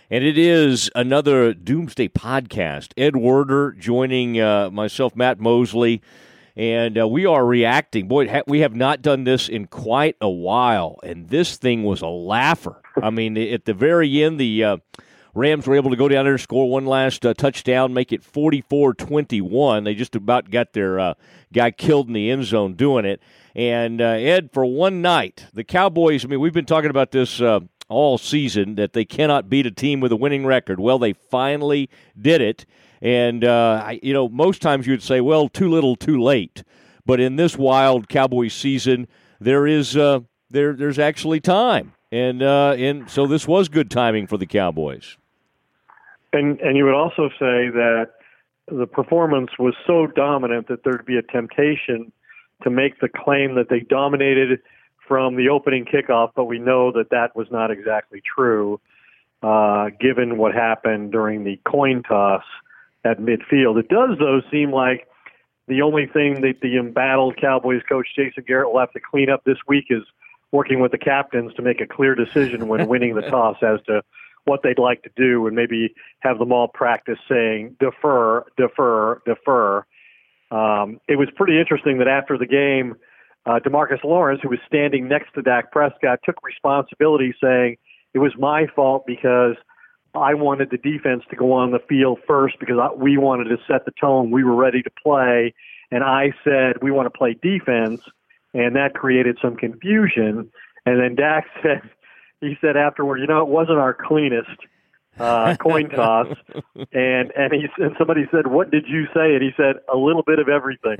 And it is another Doomsday podcast. Ed Werder joining myself, Matt Mosley, and we are reacting. Boy, we have not done this in quite a while, and this thing was a laugher. I mean, at the very end, the Rams were able to go down there and score one last touchdown, make it 44-21. They just about got their guy killed in the end zone doing it. And, Ed, for one night, the Cowboys, I mean, we've been talking about this all season, that they cannot beat a team with a winning record. Well, they finally did it. And, most times you'd say, well, too little, too late. But in this wild Cowboys season, there is there's actually time. And so this was good timing for the Cowboys. And you would also say that the performance was so dominant that there'd be a temptation to make the claim that they dominated from the opening kickoff, but we know that that was not exactly true, given what happened during the coin toss at midfield. It does, though, seem like the only thing that the embattled Cowboys coach Jason Garrett will have to clean up this week is working with the captains to make a clear decision when winning the toss as to what they'd like to do, and maybe have them all practice saying defer, defer, defer. It was pretty interesting that after the game, DeMarcus Lawrence, who was standing next to Dak Prescott, took responsibility, saying, it was my fault because I wanted the defense to go on the field first because we wanted to set the tone. We were ready to play, and I said we want to play defense, and that created some confusion. And then Dak he said afterward, it wasn't our cleanest coin toss. And somebody said, what did you say? And he said, a little bit of everything.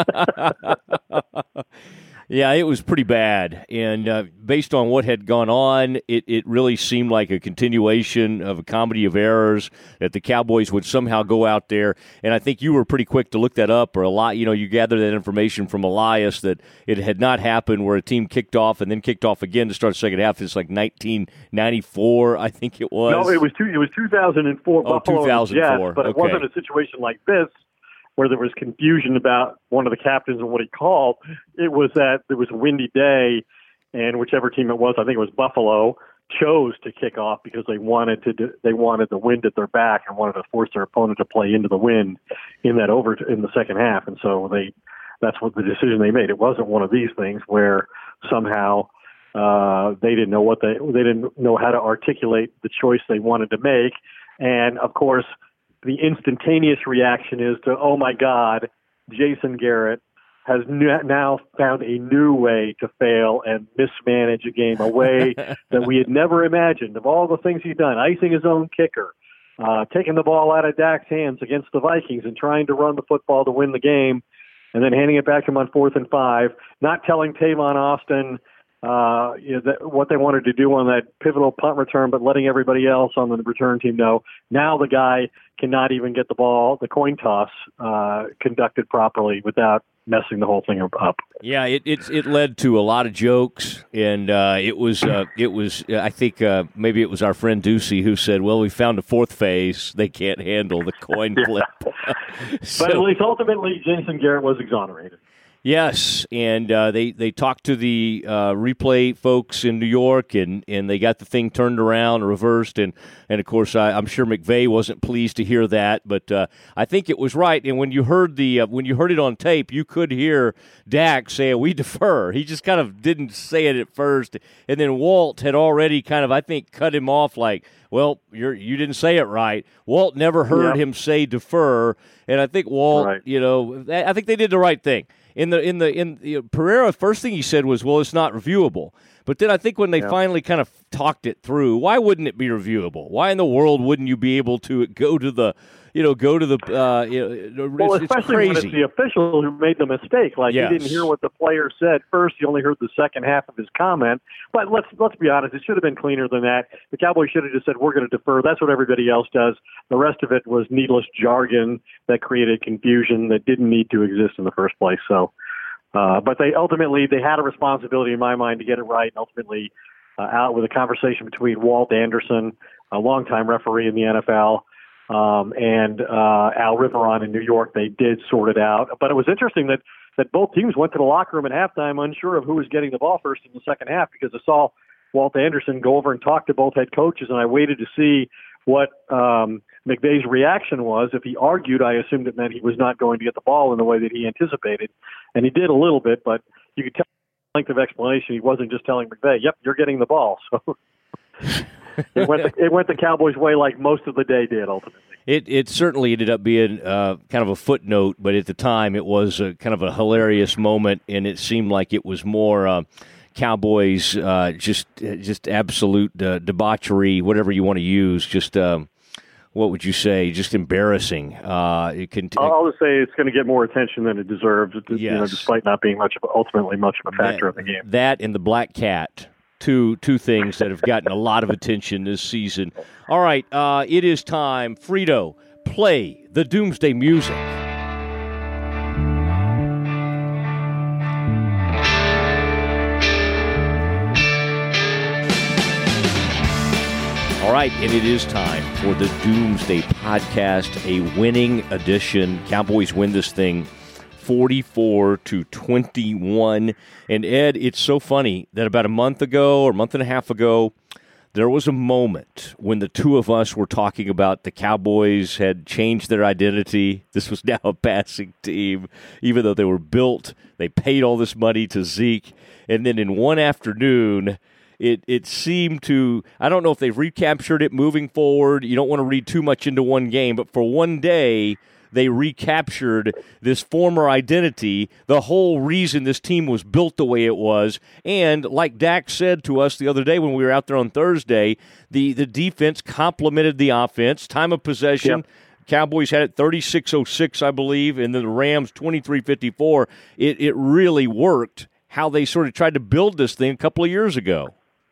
Yeah, it was pretty bad. And based on what had gone on, it really seemed like a continuation of a comedy of errors, that the Cowboys would somehow go out there. And I think you were pretty quick to look that up, or a lot, you gathered that information from Elias, that it had not happened where a team kicked off and then kicked off again to start the second half. It's like 1994, I think it was. No, it was 2004. Oh, Buffalo 2004. Jets, but it wasn't a situation like this, where there was confusion about one of the captains and what he called. It was that there was a windy day, and whichever team it was, I think it was Buffalo, chose to kick off because they wanted the wind at their back and wanted to force their opponent to play into the wind in the second half. And so that's what the decision they made. It wasn't one of these things where somehow they didn't know how to articulate the choice they wanted to make. And of course, the instantaneous reaction is to, oh my God, Jason Garrett has now found a new way to fail and mismanage a game, a way that we had never imagined. Of all the things he's done, icing his own kicker, taking the ball out of Dak's hands against the Vikings and trying to run the football to win the game, and then handing it back to him on 4th and 5, not telling Tavon Austin what they wanted to do on that pivotal punt return, but letting everybody else on the return team know. Now the guy cannot even get the coin toss conducted properly without messing the whole thing up. Yeah, it led to a lot of jokes, and it was I think maybe it was our friend Ducey who said, well, we found a fourth phase. They can't handle the coin flip. But at least ultimately Jason Garrett was exonerated. Yes, and they talked to the replay folks in New York, and they got the thing turned around, reversed, and of course I'm sure McVay wasn't pleased to hear that, but I think it was right. And when you heard it on tape, you could hear Dak say, "We defer." He just kind of didn't say it at first, and then Walt had already kind of, I think, cut him off like, well, you didn't say it right. Walt never heard him say defer, and I think Walt, right. I think they did the right thing. Pereira, first thing he said was, well, it's not reviewable. But then I think when they finally kind of talked it through, why wouldn't it be reviewable? Why in the world wouldn't you be able to go to the well, especially it's crazy. When it's the official who made the mistake. Like, yes. He didn't hear what the player said first. He only heard the second half of his comment. But let's be honest. It should have been cleaner than that. The Cowboys should have just said, we're going to defer. That's what everybody else does. The rest of it was needless jargon that created confusion that didn't need to exist in the first place. So, but they had a responsibility in my mind to get it right. And ultimately, out with a conversation between Walt Anderson, a longtime referee in the NFL, and Al Riveron in New York, they did sort it out. But it was interesting that both teams went to the locker room at halftime unsure of who was getting the ball first in the second half, because I saw Walt Anderson go over and talk to both head coaches, and I waited to see what McVay's reaction was. If he argued, I assumed it meant he was not going to get the ball in the way that he anticipated. And he did a little bit, but you could tell the length of explanation. He wasn't just telling McVay, yep, you're getting the ball. So it went the Cowboys' way like most of the day did, ultimately. It certainly ended up being kind of a footnote, but at the time it was kind of a hilarious moment, and it seemed like it was more Cowboys just absolute debauchery, whatever you want to use. Just what would you say? Just embarrassing. I'll just say it's going to get more attention than it deserves. Yes. Despite not being ultimately much of a factor in the game. That and the black cat. Two things that have gotten a lot of attention this season. All right, it is time. Frito, play the Doomsday music. All right, and it is time for the Doomsday Podcast, a winning edition. Cowboys win this thing 44-21. And Ed, it's so funny that about a month ago or a month and a half ago, there was a moment when the two of us were talking about the Cowboys had changed their identity. This was now a passing team, even though they were built. They paid all this money to Zeke. And then in one afternoon, it seemed to, I don't know if they've recaptured it moving forward. You don't want to read too much into one game, but for one day, they recaptured this former identity, the whole reason this team was built the way it was. And like Dak said to us the other day when we were out there on Thursday, the defense complemented the offense. Time of possession, yep. Cowboys had it 36-06, I believe, and then the Rams 23-54. It really worked how they sort of tried to build this thing a couple of years ago.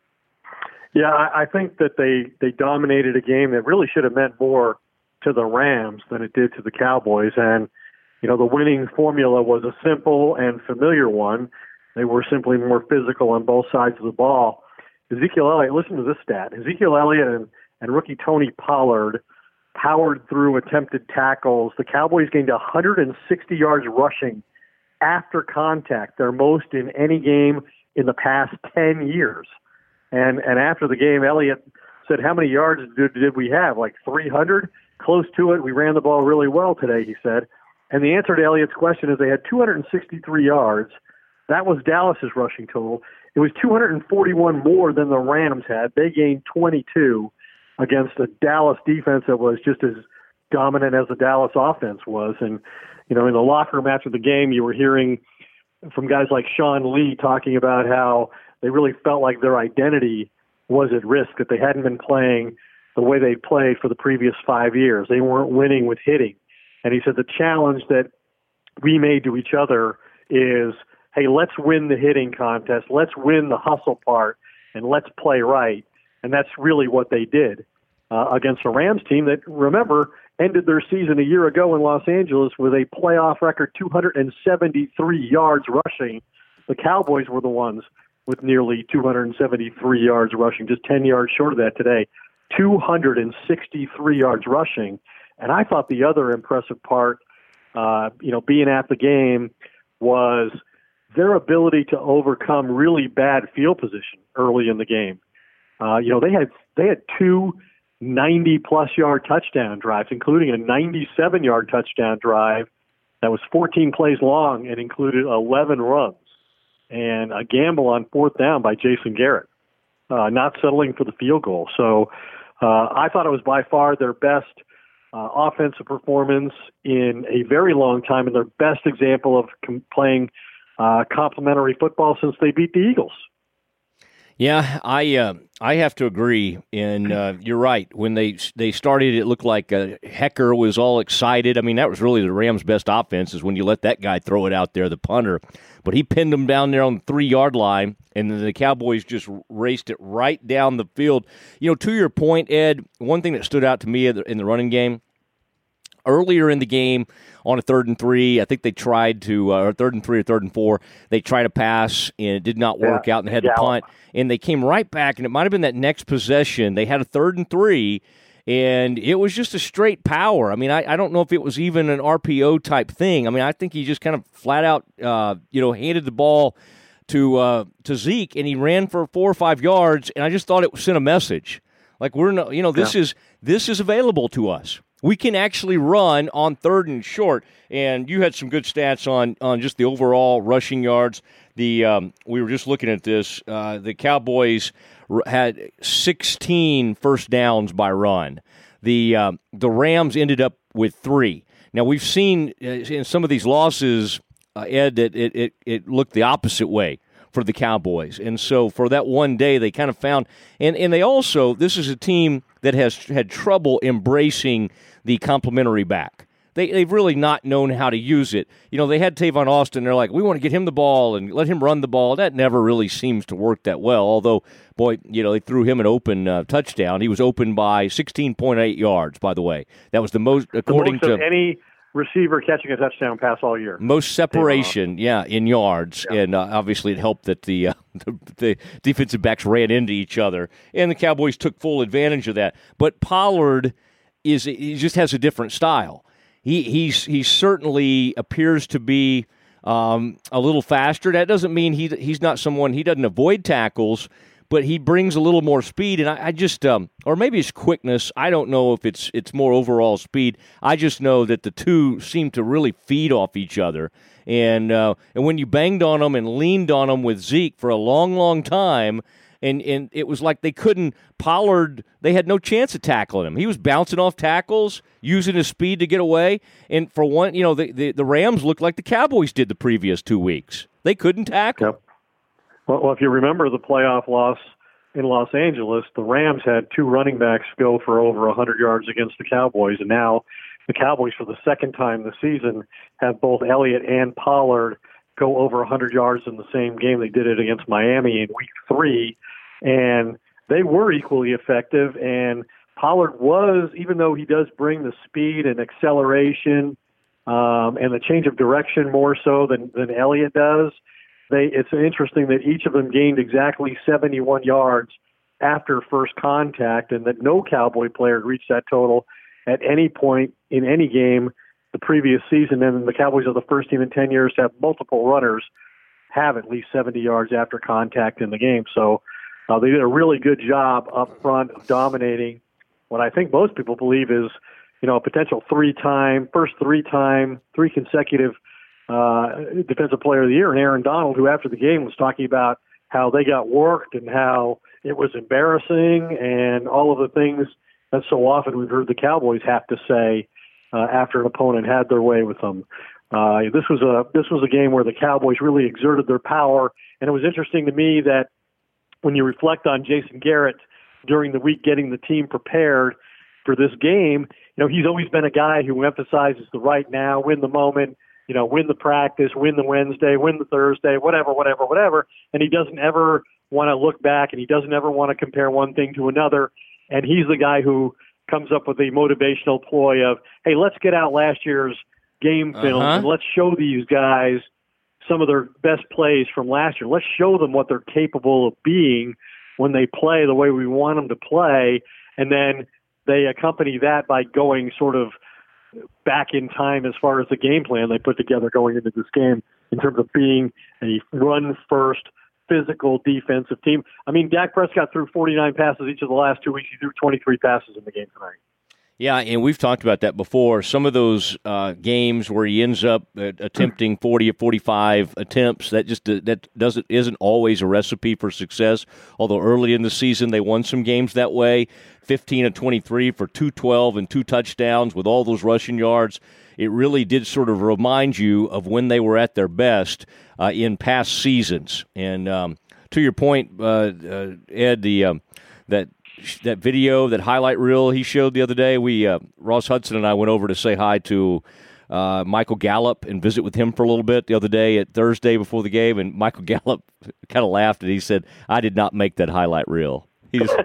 Yeah, I think that they dominated a game that really should have meant more to the Rams than it did to the Cowboys. And, the winning formula was a simple and familiar one. They were simply more physical on both sides of the ball. Ezekiel Elliott, listen to this stat. Ezekiel Elliott and rookie Tony Pollard powered through attempted tackles. The Cowboys gained 160 yards rushing after contact, their most in any game in the past 10 years. And after the game, Elliott said, how many yards did we have? Like 300? Close to it. We ran the ball really well today, he said. And the answer to Elliott's question is they had 263 yards. That was Dallas's rushing total. It was 241 more than the Rams had. They gained 22 against a Dallas defense that was just as dominant as the Dallas offense was. And, in the locker room after the game, you were hearing from guys like Sean Lee talking about how they really felt like their identity was at risk, that they hadn't been playing the way they played for the previous 5 years. They weren't winning with hitting. And he said the challenge that we made to each other is, hey, let's win the hitting contest, let's win the hustle part, and let's play right. And that's really what they did against a Rams team that, remember, ended their season a year ago in Los Angeles with a playoff record 273 yards rushing. The Cowboys were the ones with nearly 273 yards rushing, just 10 yards short of that today. 263 yards rushing. And I thought the other impressive part, being at the game, was their ability to overcome really bad field position early in the game. They had two 90-plus yard touchdown drives, including a 97-yard touchdown drive that was 14 plays long and included 11 runs, and a gamble on fourth down by Jason Garrett, not settling for the field goal. So I thought it was by far their best offensive performance in a very long time and their best example of playing complementary football since they beat the Eagles. Yeah, I have to agree, and you're right. When they started, it looked like Hecker was all excited. I mean, that was really the Rams' best offense is when you let that guy throw it out there, the punter. But he pinned him down there on the 3-yard line, and then the Cowboys just raced it right down the field. To your point, Ed, one thing that stood out to me in the running game, earlier in the game on a 3rd and 3, I think they tried to, or 3rd and 3 or 3rd and 4, they tried to pass, and it did not work out, and they had to punt. And they came right back, and it might have been that next possession. They had a 3rd and 3, and it was just a straight power. I mean, I don't know if it was even an RPO type thing. I mean, I think he just kind of flat out, handed the ball to Zeke, and he ran for 4 or 5 yards, and I just thought it sent a message. Like we're not, this is available to us. We can actually run on 3rd and short. And you had some good stats on just the overall rushing yards. We were just looking at this. The Cowboys had 16 first downs by run. The Rams ended up with 3. Now we've seen in some of these losses, Ed, that it looked the opposite way for the Cowboys. And so for that one day, they kind of found, and they also, this is a team that has had trouble embracing the complimentary back. They've really not known how to use it. They had Tavon Austin. They're like, we want to get him the ball and let him run the ball. That never really seems to work that well. Although, boy, they threw him an open touchdown. He was open by 16.8 yards, by the way. That was the most, according to any receiver catching a touchdown pass all year. Most separation, in yards. Yeah. And obviously it helped that the defensive backs ran into each other. And the Cowboys took full advantage of that. But Pollard he just has a different style. He certainly appears to be a little faster. That doesn't mean he's not someone, he doesn't avoid tackles, but he brings a little more speed. And I just, or maybe it's quickness. I don't know if it's more overall speed. I just know that the two seem to really feed off each other. And when you banged on them and leaned on them with Zeke for a long, long time, and it was like Pollard, they had no chance of tackling him. He was bouncing off tackles, using his speed to get away. And for one, the Rams looked like the Cowboys did the previous 2 weeks. They couldn't tackle. Yep. Well, if you remember the playoff loss in Los Angeles, the Rams had 2 running backs go for over 100 yards against the Cowboys. And now the Cowboys, for the second time this season, have both Elliott and Pollard go over 100 yards in the same game. They did it against Miami in week 3. And they were equally effective, and Pollard was, even though he does bring the speed and acceleration and the change of direction more so than Elliott does, it's interesting that each of them gained exactly 71 yards after first contact, and that no Cowboy player reached that total at any point in any game the previous season. And the Cowboys are the first team in 10 years to have multiple runners have at least 70 yards after contact in the game. So they did a really good job up front of dominating what I think most people believe is, a potential 3 consecutive Defensive Player of the Year. And Aaron Donald, who after the game was talking about how they got worked and how it was embarrassing and all of the things that so often we've heard the Cowboys have to say after an opponent had their way with them. This was a game where the Cowboys really exerted their power, and it was interesting to me that when you reflect on Jason Garrett during the week getting the team prepared for this game, he's always been a guy who emphasizes the right now, win the moment, win the practice, win the Wednesday, win the Thursday, whatever. And he doesn't ever want to look back, and he doesn't ever want to compare one thing to another. And he's the guy who comes up with the motivational ploy of, hey, let's get out last year's game film and let's show these guys some of their best plays from last year. Let's show them what they're capable of being when they play the way we want them to play. And then they accompany that by going sort of back in time as far as the game plan they put together going into this game in terms of being a run-first, physical defensive team. I mean, Dak Prescott threw 49 passes each of the last 2 weeks. He threw 23 passes in the game tonight. Yeah, and we've talked about that before. Some of those games where he ends up attempting 40 or 45 attempts, that isn't always a recipe for success. Although early in the season they won some games that way, 15 of 23 for 212 and 2 touchdowns with all those rushing yards. It really did sort of remind you of when they were at their best in past seasons. And to your point, Ed, that video, that highlight reel he showed the other day, Ross Hudson and I went over to say hi to Michael Gallup and visit with him for a little bit the other day at Thursday before the game, and Michael Gallup kind of laughed and he said, I did not make that highlight reel. We know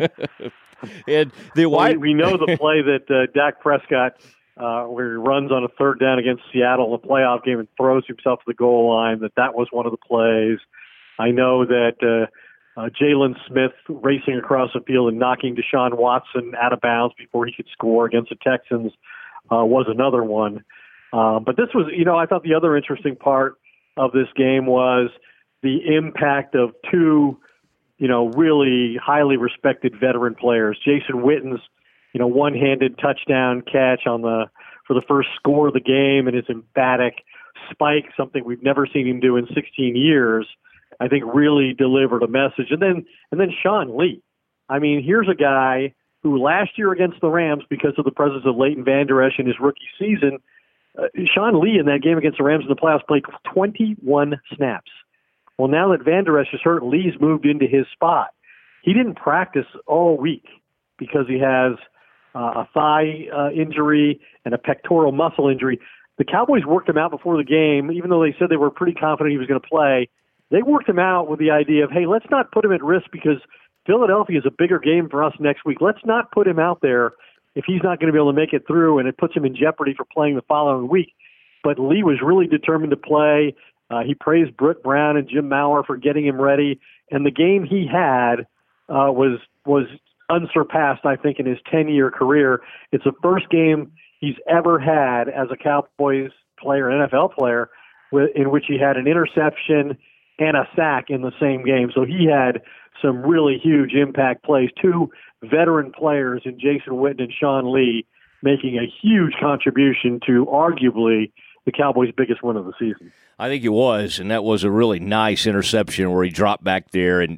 the play that Dak Prescott, where he runs on a 3rd down against Seattle in a playoff game and throws himself to the goal line, that was one of the plays. I know that Jalen Smith racing across the field and knocking Deshaun Watson out of bounds before he could score against the Texans was another one. But this was, I thought the other interesting part of this game was the impact of 2, really highly respected veteran players. Jason Witten's, one-handed touchdown catch for the first score of the game, and his emphatic spike, something we've never seen him do in 16 years, I think really delivered a message. And then Sean Lee. I mean, here's a guy who last year against the Rams, because of the presence of Leighton Vander Esch in his rookie season, Sean Lee in that game against the Rams in the playoffs played 21 snaps. Well, now that Vander Esch is hurt, Lee's moved into his spot. He didn't practice all week because he has a thigh injury and a pectoral muscle injury. The Cowboys worked him out before the game, even though they said they were pretty confident he was going to play. They worked him out with the idea of, hey, let's not put him at risk because Philadelphia is a bigger game for us next week. Let's not put him out there if he's not going to be able to make it through, and it puts him in jeopardy for playing the following week. But Lee was really determined to play. He praised Britt Brown and Jim Maurer for getting him ready, and the game he had was unsurpassed, I think, in his 10-year career. It's the first game he's ever had as a Cowboys player, an NFL player, in which he had an interception and a sack in the same game. So he had some really huge impact plays. Two veteran players in Jason Witten and Sean Lee making a huge contribution to arguably the Cowboys' biggest win of the season. I think it was, and that was a really nice interception where he dropped back there and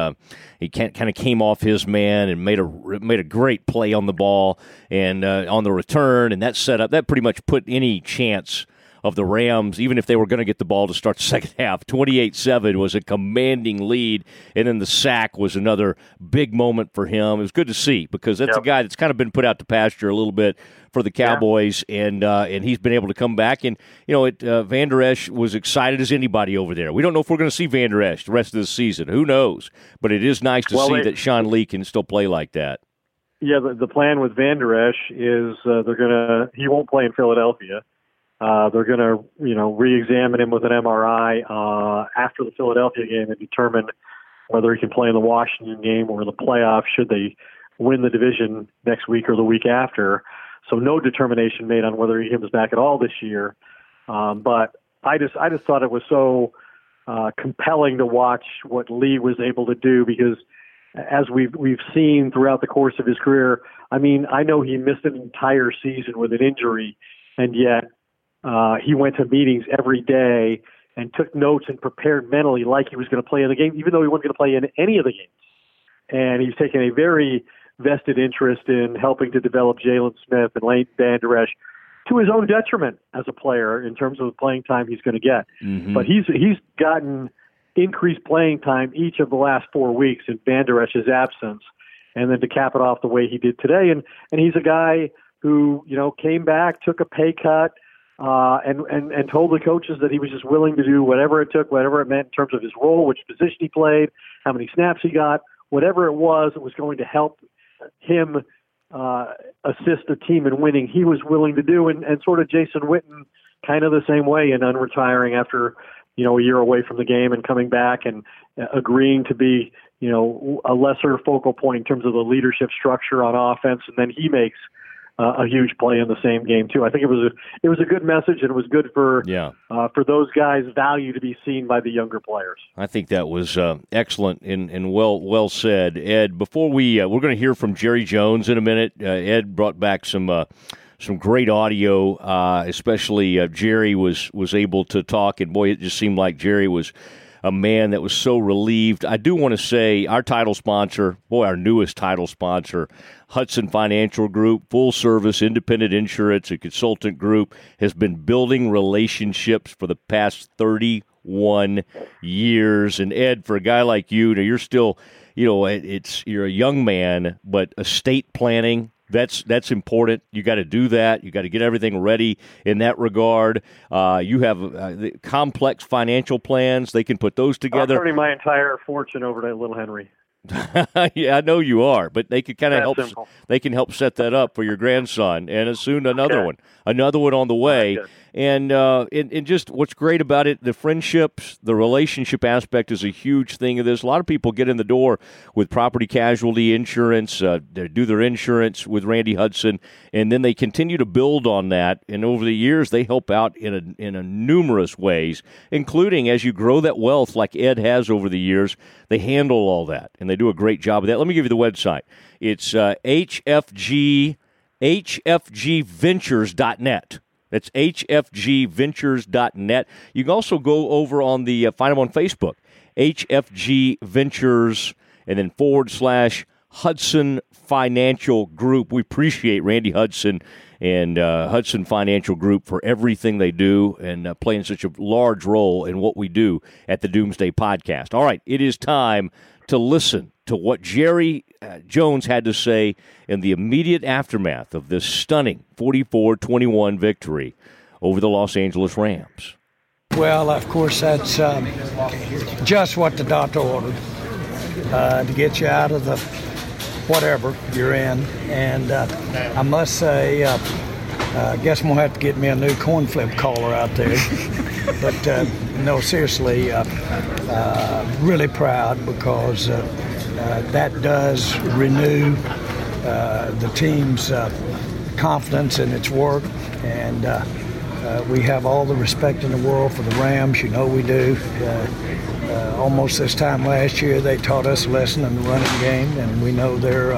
he kind of came off his man and made a great play on the ball and on the return, and that pretty much put any chance of the Rams, even if they were going to get the ball to start the second half. 28-7 was a commanding lead, and then the sack was another big moment for him. It was good to see because that's a guy that's kind of been put out to pasture a little bit for the Cowboys, and he's been able to come back. And, Vander Esch was excited as anybody over there. We don't know if we're going to see Vander Esch the rest of the season. Who knows? But it is nice to see that Sean Lee can still play like that. Yeah, the plan with Vander Esch is he won't play in Philadelphia. They're going to, re-examine him with an MRI after the Philadelphia game and determine whether he can play in the Washington game or the playoffs should they win the division next week or the week after. So no determination made on whether he comes back at all this year. But I just thought it was so compelling to watch what Lee was able to do because as we've seen throughout the course of his career, I mean, I know he missed an entire season with an injury, and yet he went to meetings every day and took notes and prepared mentally like he was going to play in the game, even though he wasn't going to play in any of the games. And he's taken a very vested interest in helping to develop Jalen Smith and Leighton Vander Esch to his own detriment as a player in terms of the playing time he's going to get. Mm-hmm. But he's gotten increased playing time each of the last 4 weeks in Vander Esch's absence, and then to cap it off the way he did today. And he's a guy who, came back, took a pay cut, and told the coaches that he was just willing to do whatever it took, whatever it meant in terms of his role, which position he played, how many snaps he got, whatever it was going to help him assist the team in winning, he was willing to do. And sort of Jason Witten kind of the same way in unretiring after, a year away from the game and coming back and agreeing to be, a lesser focal point in terms of the leadership structure on offense. And then he makes a huge play in the same game too. I think it was a good message, and it was good for those guys' value to be seen by the younger players. I think that was excellent and well said, Ed. Before we're going to hear from Jerry Jones in a minute. Ed brought back some great audio, especially Jerry was able to talk, and boy, it just seemed like Jerry was a man that was so relieved. I do want to say our newest title sponsor, Hudson Financial Group, full-service independent insurance and consultant group, has been building relationships for the past 31 years. And Ed, for a guy like you, you're still, you're a young man, but estate planning, that's important. You got to do that. You got to get everything ready in that regard. You have complex financial plans. They can put those together. I'm turning my entire fortune over to Little Henry. Yeah, I know you are, but they could kind of help. Simple. They can help set that up for your grandson, and soon another one on the way. And just what's great about it, the friendships, the relationship aspect is a huge thing of this. A lot of people get in the door with property casualty insurance, they do their insurance with Randy Hudson, and then they continue to build on that. And over the years, they help out in a numerous ways, including as you grow that wealth like Ed has over the years, they handle all that, and they do a great job of that. Let me give you the website. It's hfgventures.net. That's hfgventures.net. You can also go over on the, find them on Facebook, HFG Ventures, and then / Hudson Financial Group. We appreciate Randy Hudson and Hudson Financial Group for everything they do and playing such a large role in what we do at the Doomsday Podcast. All right, it is time to listen to what Jerry Jones had to say in the immediate aftermath of this stunning 44-21 victory over the Los Angeles Rams. Well, of course, that's just what the doctor ordered, to get you out of the whatever you're in. And I must say, I guess I'm going to have to get me a new corn flip collar out there. But, no, seriously, really proud because that does renew the team's confidence in its work. And we have all the respect in the world for the Rams. You know we do. Almost this time last year, they taught us a lesson in the running game, and we know they're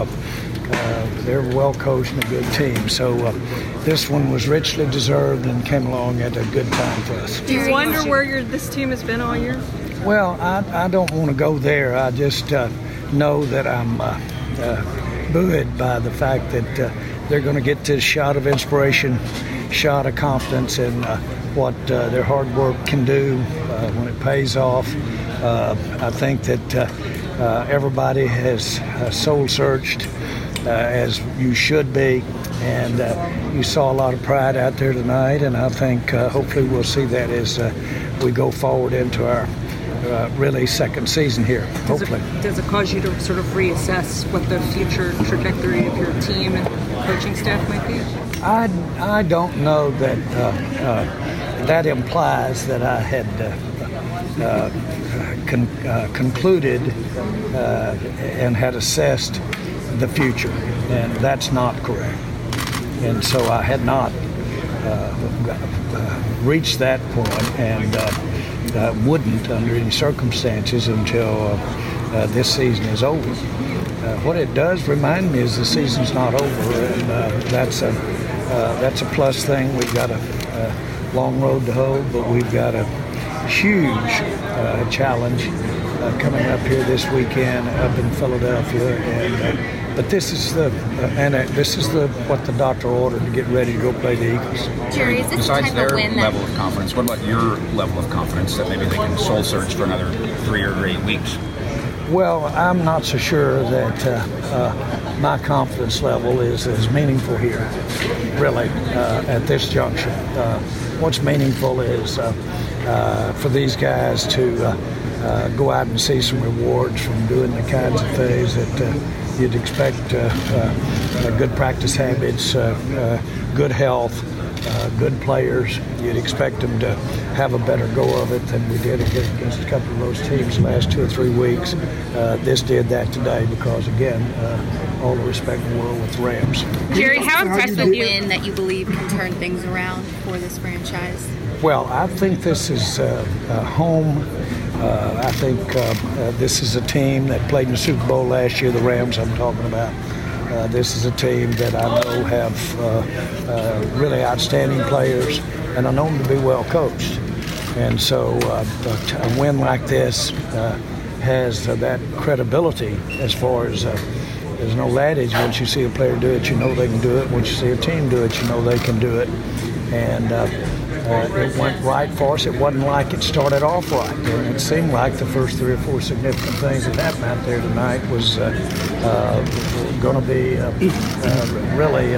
well coached and a good team. So this one was richly deserved and came along at a good time for us. Do you wonder where this team has been all year? Well, I don't want to go there. I just know that I'm buoyed by the fact that they're going to get this shot of inspiration, shot of confidence in what their hard work can do when it pays off. I think that everybody has soul-searched, as you should be, and you saw a lot of pride out there tonight, and I think hopefully we'll see that as we go forward into our really second season here, hopefully. Does it cause you to sort of reassess what the future trajectory of your team and coaching staff might be? I don't know that that implies that I had concluded and had assessed the future, and that's not correct. And so I had not reached that point, and wouldn't under any circumstances until this season is over. What it does remind me is the season's not over, and that's a plus thing. We've got a long road to hoe, but we've got a huge challenge coming up here this weekend up in Philadelphia, and but this is what the doctor ordered to get ready to go play the Eagles. Jerry, is this besides the type their of win level of confidence, what about your level of confidence that maybe they can soul search for another 3 or 8 weeks? Well, I'm not so sure that my confidence level is as meaningful here, really, at this juncture. What's meaningful is for these guys to go out and see some rewards from doing the kinds of things that you'd expect, good practice habits, good health, good players. You'd expect them to have a better go of it than we did against a couple of those teams the last 2 or 3 weeks. This did that today because, again, all the respect in the world with the Rams. Jerry, how impressed with you win that you believe can turn things around for this franchise? Well, I think this is home. I think this is a team that played in the Super Bowl last year, the Rams I'm talking about. This is a team that I know have really outstanding players, and I know them to be well coached. And so a win like this has that credibility as far as there's no adage. Once you see a player do it, you know they can do it. Once you see a team do it, you know they can do it. And it went right for us. It wasn't like it started off right. And it seemed like the first 3 or 4 significant things that happened out there tonight was going to be really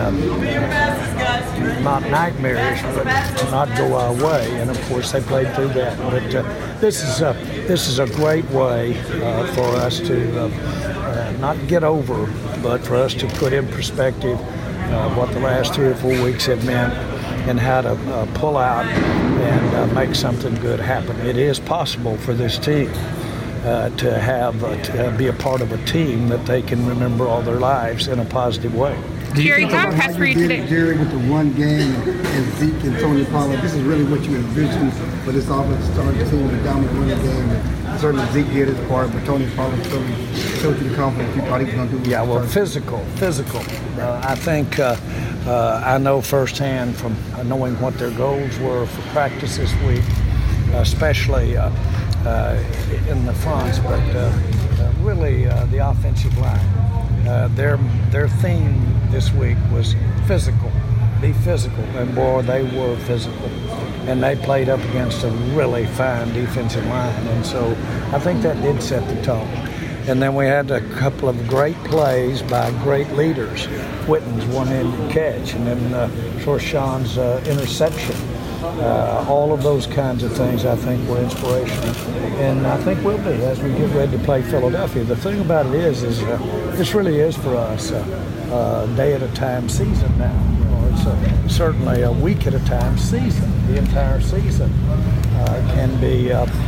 not nightmarish, but not go our way. And of course, they played through that. But this is a great way for us to not get over, but for us to put in perspective what the last 3 or 4 weeks have meant and how to pull out and make something good happen. It is possible for this team to have to be a part of a team that they can remember all their lives in a positive way. Jerry, how impressed were you today? Jerry, with the one game and Zeke and Tony Pollard, this is really what you envisioned for this offense starting team to dominate one game. And certainly Zeke did his part, but Tony Pollard showed you the confidence you thought he was going to do. Yeah, well, physical. I think I know firsthand from knowing what their goals were for practice this week, especially in the fronts, but really the offensive line. Their theme this week was physical, be physical, and boy, they were physical. And they played up against a really fine defensive line, and so I think that did set the tone. And then we had a couple of great plays by great leaders. Whitten's one-handed catch, and then Shorshan's interception. All of those kinds of things, I think, were inspirational, and I think will be as we get ready to play Philadelphia. The thing about it is this really is for us a day at a time season now. You know, it's certainly a week at a time season. The entire season can be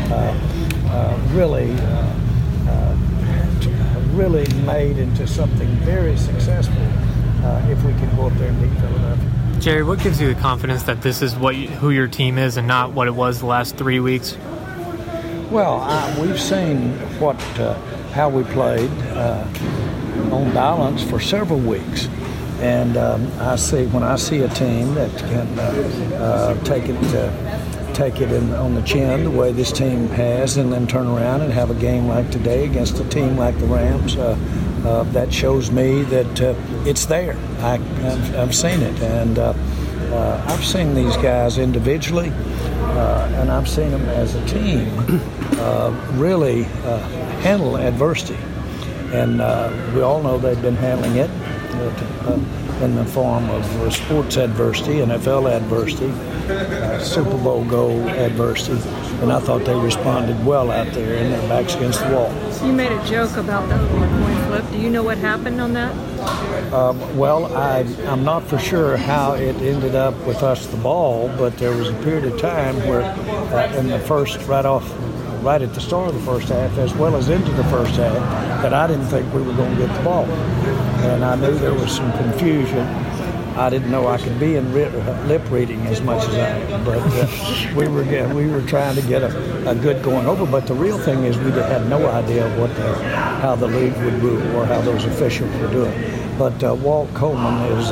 really made into something very successful if we can go up there and beat Philadelphia. Jerry, what gives you the confidence that this is who your team is and not what it was the last 3 weeks? Well, we've seen how we played on balance for several weeks, and when I see a team that can take it on the chin the way this team has, and then turn around and have a game like today against a team like the Rams. That shows me that it's there. I've seen it, and I've seen these guys individually, and I've seen them as a team really handle adversity. And we all know they've been handling it in the form of sports adversity, NFL adversity, Super Bowl goal adversity, and I thought they responded well out there, and their backs against the wall. You made a joke about that coin flip. Do you know what happened on that? Well, I'm not for sure how it ended up with us the ball, but there was a period of time where in the first, right at the start of the first half, as well as into the first half, that I didn't think we were going to get the ball. And I knew there was some confusion. I didn't know I could be in lip reading as much as I am, but we were trying to get a good going over. But the real thing is we had no idea how the league would rule or how those officials were doing. But Walt Coleman is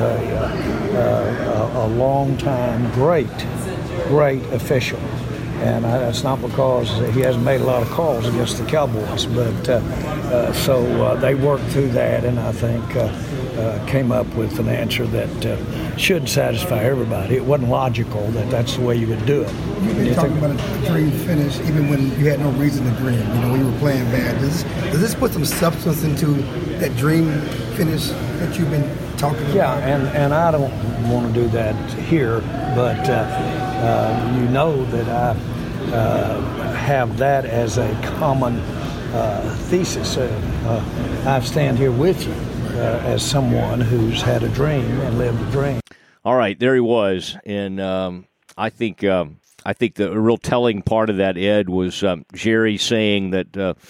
a long-time great official. And that's not because he hasn't made a lot of calls against the Cowboys, but so they worked through that, and I think came up with an answer that should satisfy everybody. It wasn't logical that that's the way you would do it. You're talking about a dream finish, even when you had no reason to dream. You know, you were playing bad. Does this put some substance into that dream finish that you've been talking about? Yeah, and I don't want to do that here, but you know that I have that as a common thesis. I stand here with you as someone who's had a dream and lived a dream. All right, there he was, and I think the real telling part of that, Ed, was Jerry saying that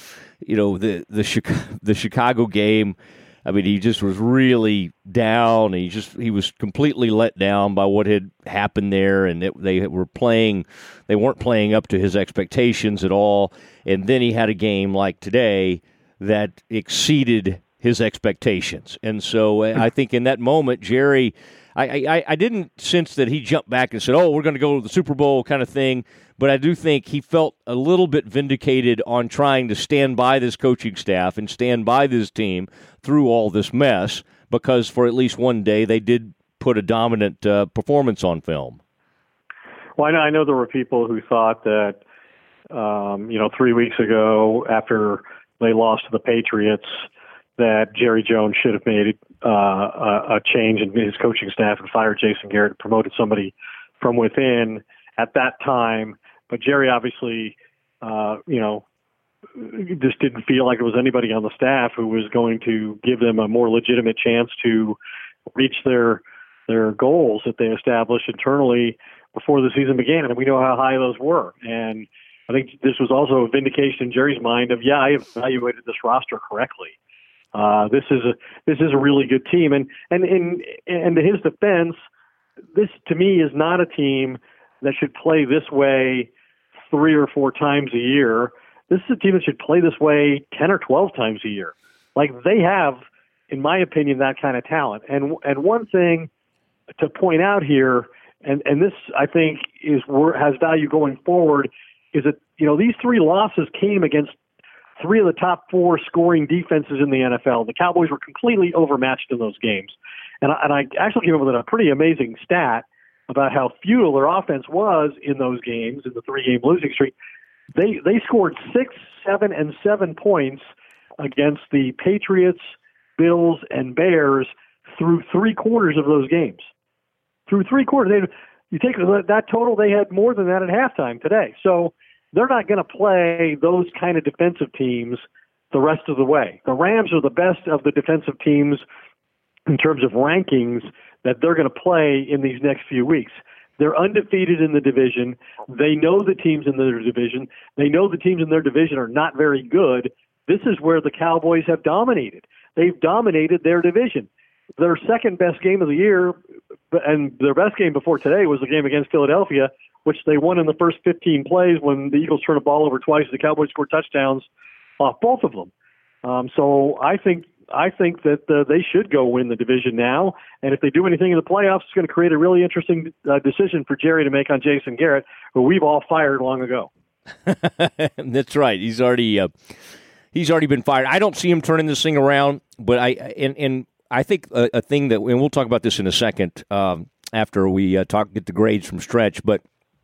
the Chicago game. I mean, he just was really down. He was completely let down by what had happened there, and they weren't playing up to his expectations at all. And then he had a game like today that exceeded his expectations. And so I think in that moment, Jerry, I didn't sense that he jumped back and said, "Oh, we're going to go to the Super Bowl" kind of thing. But I do think he felt a little bit vindicated on trying to stand by this coaching staff and stand by this team through all this mess, because for at least one day they did put a dominant performance on film. Well, I know there were people who thought that, 3 weeks ago after they lost to the Patriots, that Jerry Jones should have made a change in his coaching staff and fired Jason Garrett and promoted somebody from within at that time. But Jerry obviously, just didn't feel like it was anybody on the staff who was going to give them a more legitimate chance to reach their goals that they established internally before the season began. And we know how high those were. And I think this was also a vindication in Jerry's mind of, I evaluated this roster correctly. This is a really good team. And to his defense, this to me is not a team that should play this way 3 or 4 times a year. This is a team that should play this way 10 or 12 times a year. Like, they have, in my opinion, that kind of talent. And one thing to point out here, and this I think has value going forward, is that these 3 losses came against 3 of the top 4 scoring defenses in the NFL. The Cowboys were completely overmatched in those games. And I actually came up with a pretty amazing stat about how futile their offense was in those games, in the 3-game losing streak. They scored 6, 7, and 7 points against the Patriots, Bills, and Bears through 3 quarters of those games. Through 3 quarters. You take that total, they had more than that at halftime today. So they're not going to play those kind of defensive teams the rest of the way. The Rams are the best of the defensive teams in terms of rankings that they're going to play in these next few weeks. They're undefeated in the division. They know the teams in their division. They know the teams in their division are not very good. This is where the Cowboys have dominated. They've dominated their division. Their second best game of the year, and their best game before today, was the game against Philadelphia, which they won in the first 15 plays when the Eagles turned the ball over twice. The Cowboys scored touchdowns off both of them. So I think that they should go win the division now. And if they do anything in the playoffs, it's going to create a really interesting decision for Jerry to make on Jason Garrett, who we've all fired long ago. That's right. He's already been fired. I don't see him turning this thing around, but I think a thing that, and we'll talk about this in a second after we get the grades from Stretch, but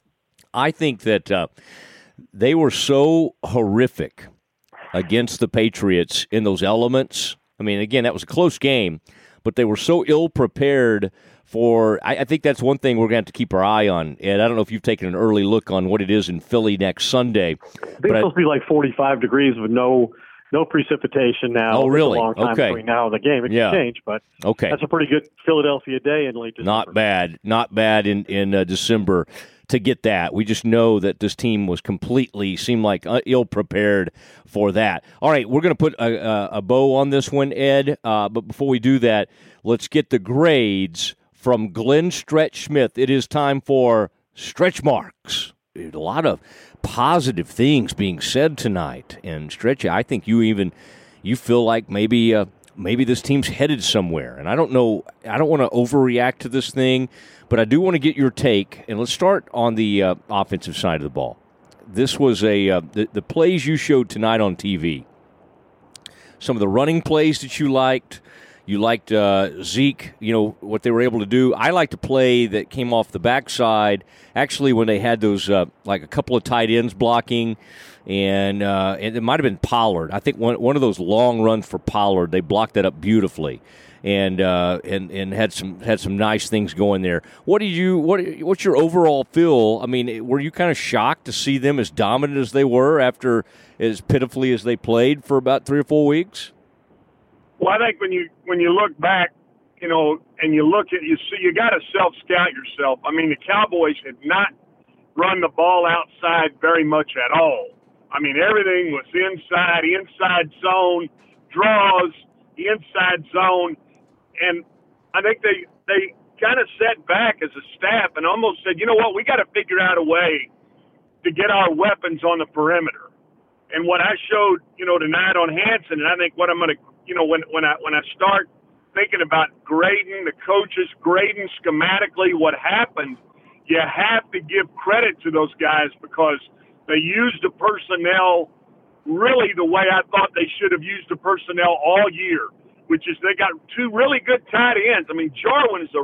I think that they were so horrific against the Patriots in those elements. I mean, again, that was a close game, but they were so ill-prepared for – I think that's one thing we're going to have to keep our eye on. Ed, I don't know if you've taken an early look on what it is in Philly next Sunday. I think it's supposed to be like 45 degrees with no precipitation now. Oh, really? It's a long time between now and the game. It can change, but that's a pretty good Philadelphia day in late December. Not bad in December to get that. We just know that this team was seemed like ill-prepared for that. All right, we're going to put a bow on this one, Ed, but before we do that, let's get the grades from Glenn Stretch Smith. It is time for Stretch Marks. A lot of positive things being said tonight. And Stretch, I think you feel like maybe this team's headed somewhere. And I don't know, I don't want to overreact to this thing, but I do want to get your take. And let's start on the offensive side of the ball. This was the plays you showed tonight on TV. Some of the running plays that you liked. You liked Zeke, what they were able to do. I liked the play that came off the backside, actually, when they had those, like a couple of tight ends blocking, and it might have been Pollard. I think one of those long runs for Pollard, they blocked that up beautifully, and had some nice things going there. What's your overall feel? I mean, were you kind of shocked to see them as dominant as they were after as pitifully as they played for about 3 or 4 weeks? Well, I think when you look back, and you look at, you got to self-scout yourself. I mean, the Cowboys had not run the ball outside very much at all. I mean, everything was inside zone, draws, inside zone, and I think they kind of sat back as a staff and almost said, you know what, we got to figure out a way to get our weapons on the perimeter. And what I showed, tonight on Hanson, and I think what I'm going to, when I start thinking about grading the coaches, grading schematically what happened, you have to give credit to those guys because they used the personnel really the way I thought they should have used the personnel all year, which is they got 2 really good tight ends. I mean, Jarwin is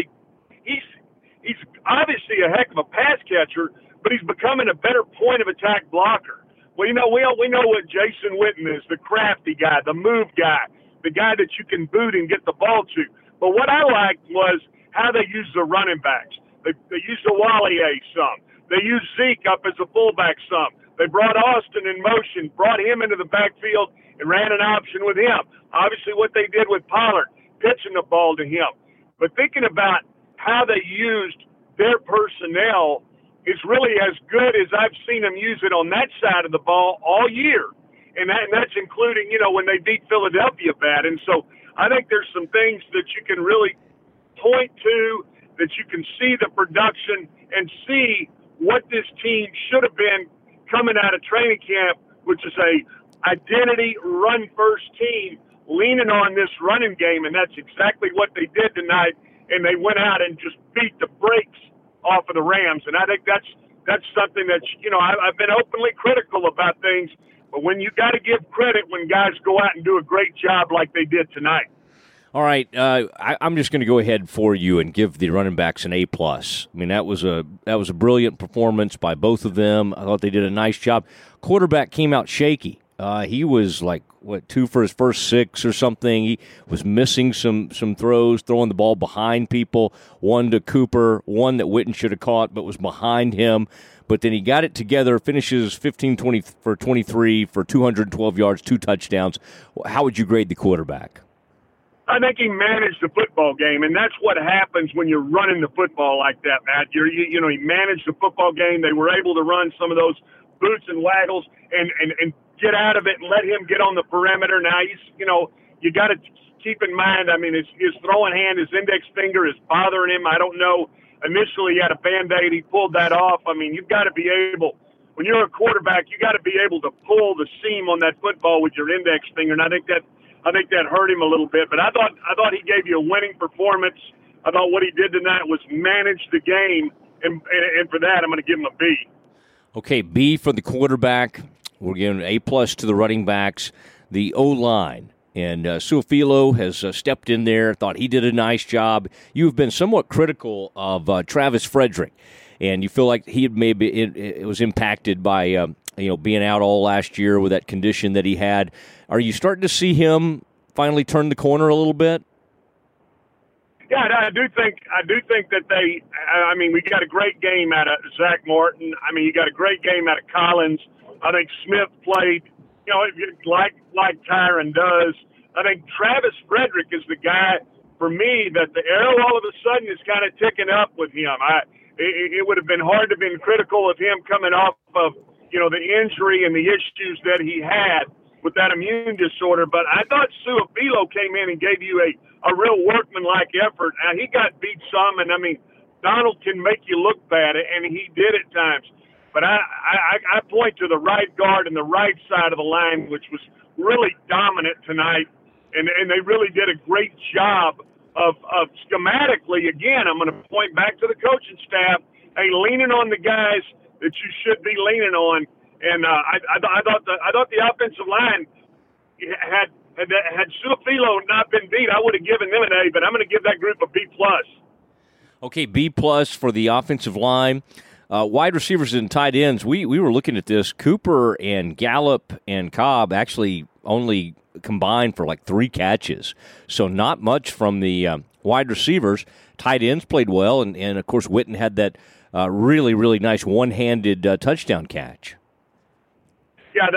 he's obviously a heck of a pass catcher, but he's becoming a better point of attack blocker. Well, we know what Jason Witten is, the crafty guy, the move guy, the guy that you can boot and get the ball to. But what I liked was how they used the running backs. They used the Walier some. They used Zeke up as a fullback some. They brought Austin in motion, brought him into the backfield, and ran an option with him. Obviously what they did with Pollard, pitching the ball to him. But thinking about how they used their personnel is really as good as I've seen them use it on that side of the ball all year. And that's including, when they beat Philadelphia bad. And so I think there's some things that you can really point to, that you can see the production and see what this team should have been coming out of training camp, which is a identity run-first team leaning on this running game, and that's exactly what they did tonight, and they went out and just beat the brakes off of the Rams. And I think that's something that, I've been openly critical about things, but when you got to give credit when guys go out and do a great job like they did tonight. All right, I'm just going to go ahead for you and give the running backs an A+. I mean, that was a brilliant performance by both of them. I thought they did a nice job. Quarterback came out shaky. He was 2 for his first 6 or something. He was missing some throws, throwing the ball behind people. One to Cooper, one that Witten should have caught, but was behind him. But then he got it together, finishes 15-20 for 23 for 212 yards, 2 touchdowns. How would you grade the quarterback? I think he managed the football game, and that's what happens when you're running the football like that, Matt. He managed the football game. They were able to run some of those boots and waggles and get out of it and let him get on the perimeter. Now, you got to keep in mind, his throwing hand, his index finger is bothering him. I don't know. Initially, he had a Band-Aid. He pulled that off. You've got to be able, when you're a quarterback, you got to be able to pull the seam on that football with your index finger, and I think that hurt him a little bit. But I thought he gave you a winning performance. I thought what he did tonight was manage the game, and for that, I'm going to give him a B. Okay, B for the quarterback. We're giving an A+ to the running backs. The O-line. And Su'a-Filo has stepped in there, thought he did a nice job. You've been somewhat critical of Travis Frederick, and you feel like he had maybe it was impacted by being out all last year with that condition that he had. Are you starting to see him finally turn the corner a little bit? Yeah, I do think that we got a great game out of Zach Martin. You got a great game out of Collins. I think Smith played, like Tyron does. I think Travis Frederick is the guy, for me, that the arrow all of a sudden is kind of ticking up with him. It would have been hard to have been critical of him coming off of, the injury and the issues that he had with that immune disorder. But I thought Su'a-Filo came in and gave you a real workmanlike effort. Now, he got beat some, and Donald can make you look bad, and he did at times. But I point to the right guard and the right side of the line, which was really dominant tonight, and they really did a great job of schematically. Again, I'm going to point back to the coaching staff, leaning on the guys that you should be leaning on. And I thought the offensive line had Su'a-Filo not been beat, I would have given them an A, but I'm going to give that group a B+. Okay, B+ for the offensive line. Wide receivers and tight ends, we were looking at this. Cooper and Gallup and Cobb actually only combined for 3 catches. So not much from the wide receivers. Tight ends played well, and of course, Witten had that really, really nice one-handed touchdown catch. Yeah,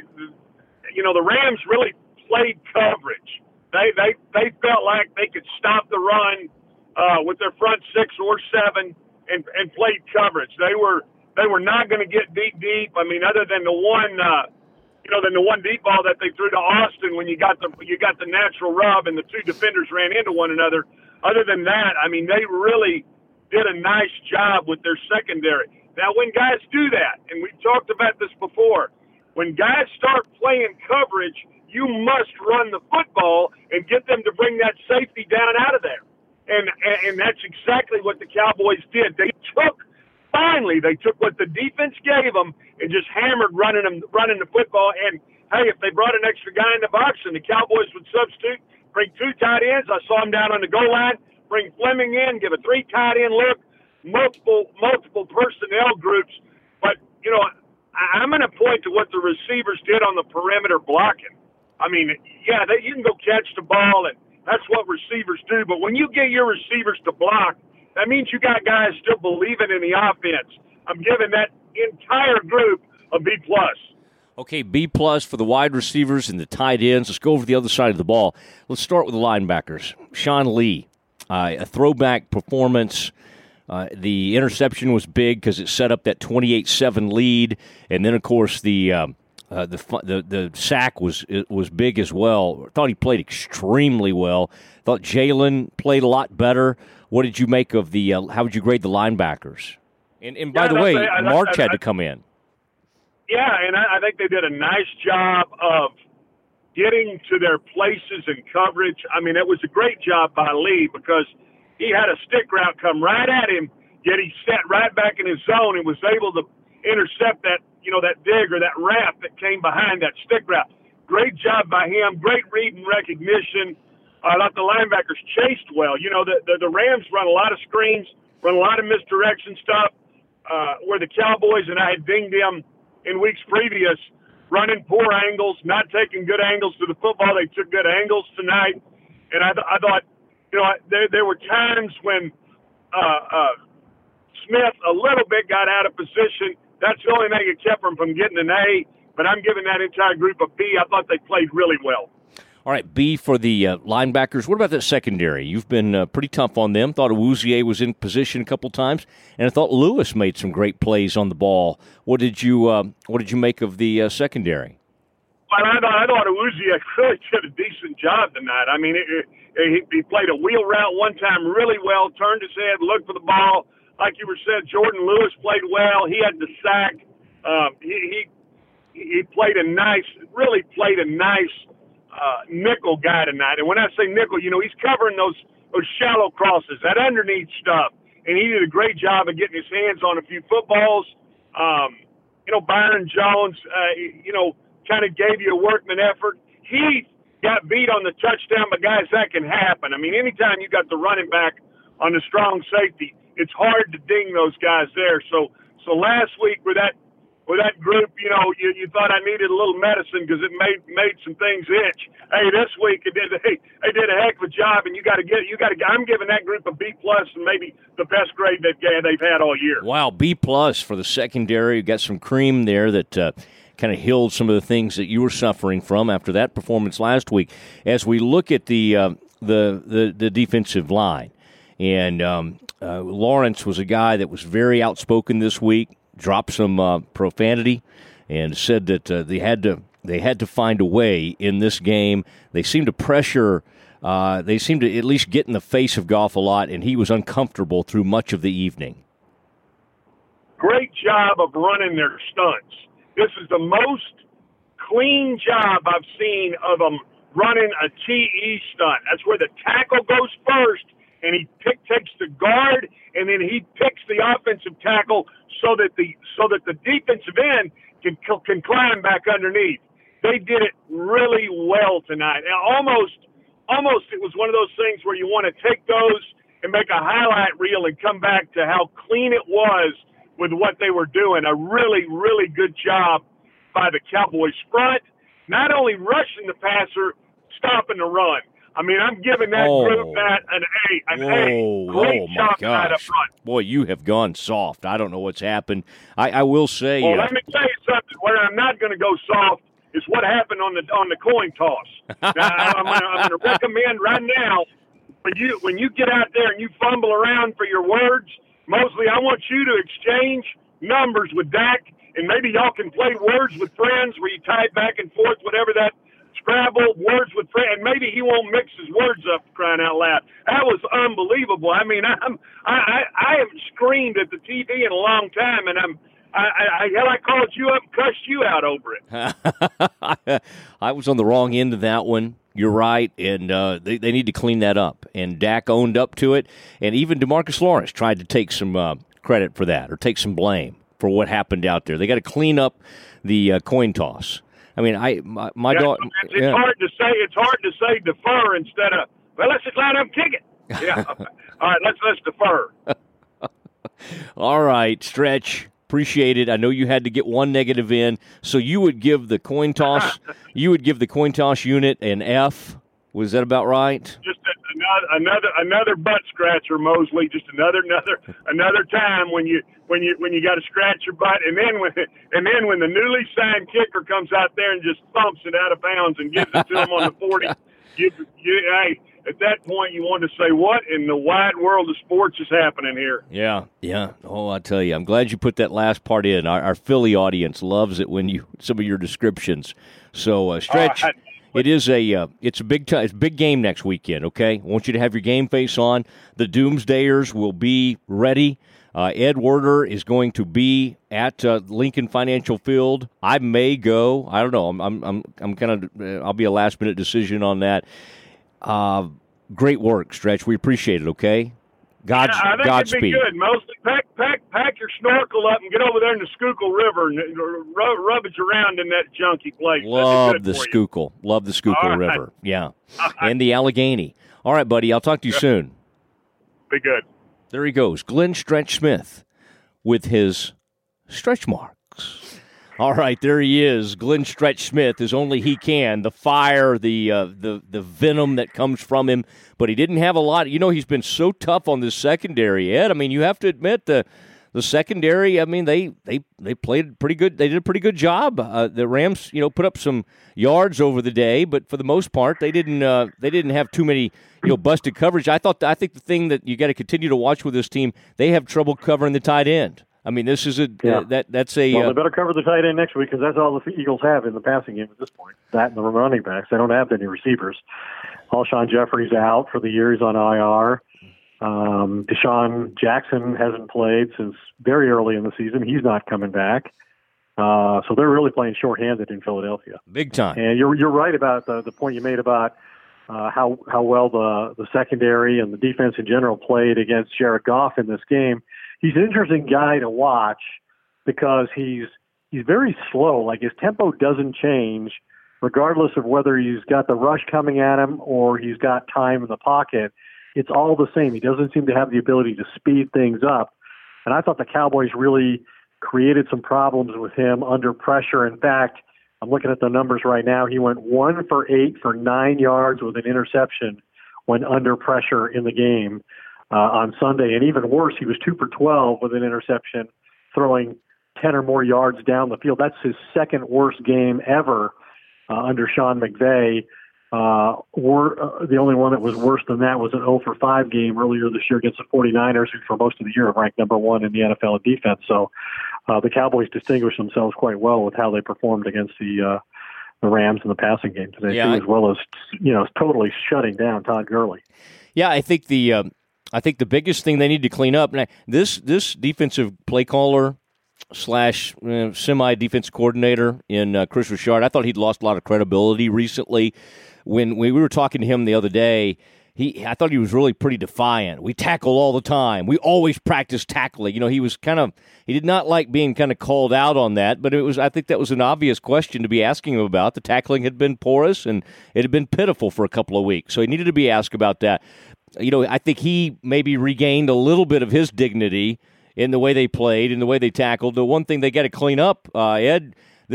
the Rams really played coverage. They felt like they could stop the run with their front 6 or 7 and played coverage. They were not going to get deep. Other than the one deep ball that they threw to Austin when you got the natural rub and the 2 defenders ran into one another. Other than that, they really did a nice job with their secondary. Now, when guys do that, and we've talked about this before, when guys start playing coverage, you must run the football and get them to bring that safety down out of there. And that's exactly what the Cowboys did. They took what the defense gave them and just hammered running the football. And, hey, if they brought an extra guy in the box and the Cowboys would substitute, bring 2 tight ends. I saw them down on the goal line, bring Fleming in, give a 3 tight end look, multiple personnel groups. But, I'm going to point to what the receivers did on the perimeter blocking. You can go catch the ball, and that's what receivers do. But when you get your receivers to block, that means you got guys still believing in the offense. I'm giving that entire group a B plus. Okay, B plus for the wide receivers and the tight ends. Let's go over to the other side of the ball. Let's start with the linebackers. Sean Lee, a throwback performance. The interception was big because it set up that 28-7 lead, and then of course the sack was big as well. I thought he played extremely well. I thought Jalen played a lot better. What did you make of the? How would you grade the linebackers? And by the way, March had to come in. Yeah, and I think they did a nice job of getting to their places in coverage. I mean, it was a great job by Lee because he had a stick route come right at him, yet he sat right back in his zone and was able to intercept that, that dig or that wrap that came behind that stick route. Great job by him. Great read and recognition. I thought the linebackers chased well. The Rams run a lot of screens, run a lot of misdirection stuff, where the Cowboys, and I had dinged them in weeks previous, running poor angles, not taking good angles to the football. They took good angles tonight. And I thought, there were times when Smith a little bit got out of position. That's the only thing that kept him from getting an A, but I'm giving that entire group a B. I thought they played really well. All right, B for the linebackers. What about that secondary? You've been pretty tough on them. Thought Awuzie was in position a couple times, and I thought Lewis made some great plays on the ball. What did you make of the secondary? Well, I thought Awuzie really did a decent job tonight. I mean, he played a wheel route one time really well, turned his head, looked for the ball. Like you were said, Jordan Lewis played well. He had the sack. He played a nice nickel guy tonight. And when I say nickel, he's covering those shallow crosses, that underneath stuff. And he did a great job of getting his hands on a few footballs. Byron Jones, kind of gave you a workman effort. He got beat on the touchdown, but guys, that can happen. I mean, anytime you got the running back on the strong safety, it's hard to ding those guys there. So last week with that group, you thought I needed a little medicine because it made some things itch. Hey, this week they did a heck of a job, and I'm giving that group a B plus and maybe the best grade they've had all year. Wow, B plus for the secondary. You got some cream there that kind of healed some of the things that you were suffering from after that performance last week. As we look at the defensive line, and Lawrence was a guy that was very outspoken this week. Dropped some profanity and said that they had to find a way in this game. They seemed to pressure. They seemed to at least get in the face of Goff a lot, and he was uncomfortable through much of the evening. Great job of running their stunts. This is the most clean job I've seen of them running a TE stunt. That's where the tackle goes first, and he takes the guard, and then he picks the offensive tackle so that the defensive end can climb back underneath. They did it really well tonight. Almost it was one of those things where you want to take those and make a highlight reel and come back to how clean it was with what they were doing. A really, really good job by the Cowboys front, not only rushing the passer, stopping the run. I mean, I'm giving that group that an A. Great job tonight up front. Boy, you have gone soft. I don't know what's happened. I will say. Well, let me tell you something. Where I'm not going to go soft is what happened on the coin toss. Now, I'm going to recommend right now when you get out there and you fumble around for your words, Mosley, I want you to exchange numbers with Dak, and maybe y'all can play words with friends where you tie it back and forth, whatever that. Scrabble, words with friends, and maybe he won't mix his words up, crying out loud. That was unbelievable. I mean, I haven't screamed at the TV in a long time, and I called you up and cussed you out over it. I was on the wrong end of that one. You're right, and they need to clean that up. And Dak owned up to it, and even DeMarcus Lawrence tried to take some credit for that or take some blame for what happened out there. They got to clean up the coin toss. I mean, my daughter. It's hard to say. It's hard to say defer instead of let's just let them kick it. Yeah. All right, let's defer. All right, Stretch. Appreciate it. I know you had to get one negative in, so you would give the coin toss. You would give the coin toss unit an F. Was that about right? Just another butt scratcher, Mosley. Just another time when you got to scratch your butt, and then when the newly signed kicker comes out there and just thumps it out of bounds and gives it to him on the 40, hey, at that point you want to say, what in the wide world of sports is happening here? Yeah. Oh, I tell you, I'm glad you put that last part in. Our Philly audience loves it when some of your descriptions. So, Stretch. It's a big time. It's a big game next weekend. Okay, I want you to have your game face on. The Doomsdayers will be ready. Ed Werder is going to be at Lincoln Financial Field. I may go. I don't know. I'm kind of. I'll be a last minute decision on that. Great work, Stretch. We appreciate it. Okay. I think Godspeed. It'd be good. Mostly pack your snorkel up and get over there in the Schuylkill River and rubbage around in that junky place. Love the Schuylkill. Love the Schuylkill River. Yeah. And the Allegheny. All right, buddy. I'll talk to you soon. Be good. There he goes. Glenn Stretch Smith with his stretch marks. All right, there he is. Glenn Stretch Smith, as only he can. The fire, the venom that comes from him. But he didn't have a lot. You know, he's been so tough on this secondary, Ed. I mean, you have to admit the secondary. I mean, they played pretty good. They did a pretty good job. The Rams, put up some yards over the day, but for the most part, they didn't have too many busted coverage. I think the thing that you got to continue to watch with this team, they have trouble covering the tight end. I mean, this is that's a. Well, they better cover the tight end next week because that's all the Eagles have in the passing game at this point. That and the running backs. They don't have any receivers. Alshon Jeffrey's out for the year. He's on IR. Deshaun Jackson hasn't played since very early in the season. He's not coming back. So they're really playing shorthanded in Philadelphia. Big time. And you're right about the point you made about how well the secondary and the defense in general played against Jared Goff in this game. He's an interesting guy to watch because he's very slow. Like his tempo doesn't change regardless of whether he's got the rush coming at him or he's got time in the pocket. It's all the same. He doesn't seem to have the ability to speed things up. And I thought the Cowboys really created some problems with him under pressure. In fact, I'm looking at the numbers right now. He went 1 for 8 for 9 yards with an interception when under pressure in the game on Sunday. And even worse, he was 2 for 12 with an interception, throwing 10 or more yards down the field. That's his second worst game ever under Sean McVay. The only one that was worse than that was an 0 for 5 game earlier this year against the 49ers, who for most of the year are ranked number 1 in the NFL in defense. So the Cowboys distinguished themselves quite well with how they performed against the Rams in the passing game today, too, as well as totally shutting down Todd Gurley. Yeah, I think the biggest thing they need to clean up, and this defensive play caller / semi-defense coordinator in Chris Richard, I thought he'd lost a lot of credibility recently. When we were talking to him the other day, I thought he was really pretty defiant. We tackle all the time. We always practice tackling. He did not like being kind of called out on that, but I think that was an obvious question to be asking him about. The tackling had been porous and it had been pitiful for a couple of weeks, so he needed to be asked about that. I think he maybe regained a little bit of his dignity in the way they played, in the way they tackled. The one thing they got to clean up, Ed,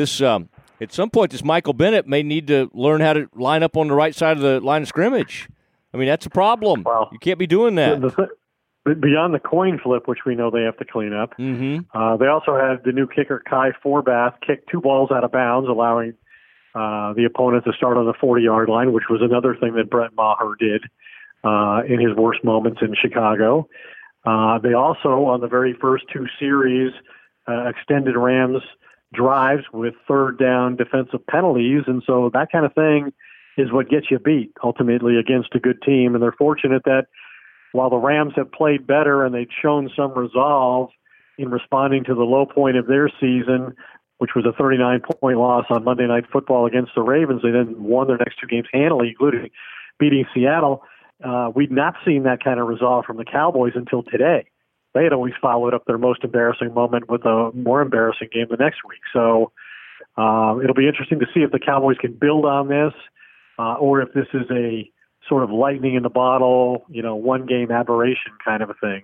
at some point, this Michael Bennett may need to learn how to line up on the right side of the line of scrimmage. I mean, that's a problem. Well, you can't be doing that. Beyond the coin flip, which we know they have to clean up, they also had the new kicker, Kai Forbath, kick 2 balls out of bounds, allowing the opponent to start on the 40-yard line, which was another thing that Brett Maher did in his worst moments in Chicago. They also, on the very first 2 series, extended Rams drives with third down defensive penalties, and so that kind of thing is what gets you beat ultimately against a good team. And they're fortunate that while the Rams have played better and they've shown some resolve in responding to the low point of their season, which was a 39-point loss on Monday Night Football against the Ravens, they then won their next 2 games handily, including beating Seattle. We'd not seen that kind of resolve from the Cowboys until today. They had always followed up their most embarrassing moment with a more embarrassing game the next week. So it'll be interesting to see if the Cowboys can build on this or if this is a sort of lightning in the bottle, one-game aberration kind of a thing.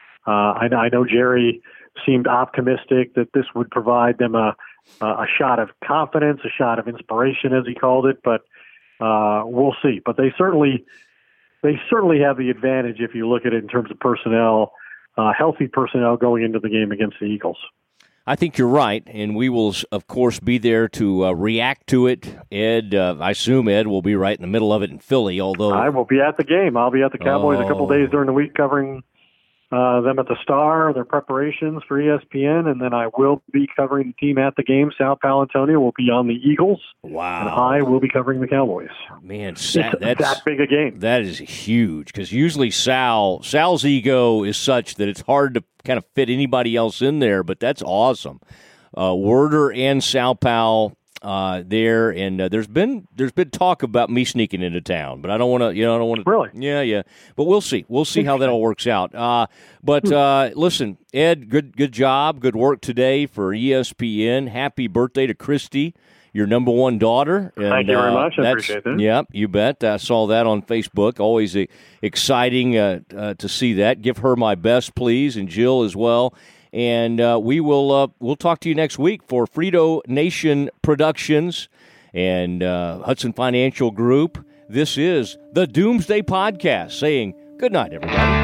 I know Jerry seemed optimistic that this would provide them a shot of confidence, a shot of inspiration, as he called it, but we'll see. But they certainly they certainly have the advantage if you look at it in terms of personnel, healthy personnel going into the game against the Eagles. I think you're right, and we will, of course, be there to react to it. Ed, I assume Ed will be right in the middle of it in Philly, although I will be at the game. I'll be at the Cowboys a couple days during the week covering them at the Star, their preparations for ESPN, and then I will be covering the team at the game. Sal Paolantonio will be on the Eagles. Wow. And I will be covering the Cowboys. Man, that's that big a game. That is huge, because usually Sal's ego is such that it's hard to kind of fit anybody else in there, but that's awesome. Werder and Sal Pal there, and there's been talk about me sneaking into town, but I don't want to. Really? Yeah. But we'll see. We'll see how that all works out. But listen, Ed, good job, good work today for ESPN. Happy birthday to Christy, your number one daughter. And, thank you very much. I appreciate that. Yeah, you bet. I saw that on Facebook. Always exciting to see that. Give her my best, please, and Jill as well. And we'll talk to you next week for Frito Nation Productions and Hudson Financial Group. This is the Doomsday Podcast saying good night, everybody.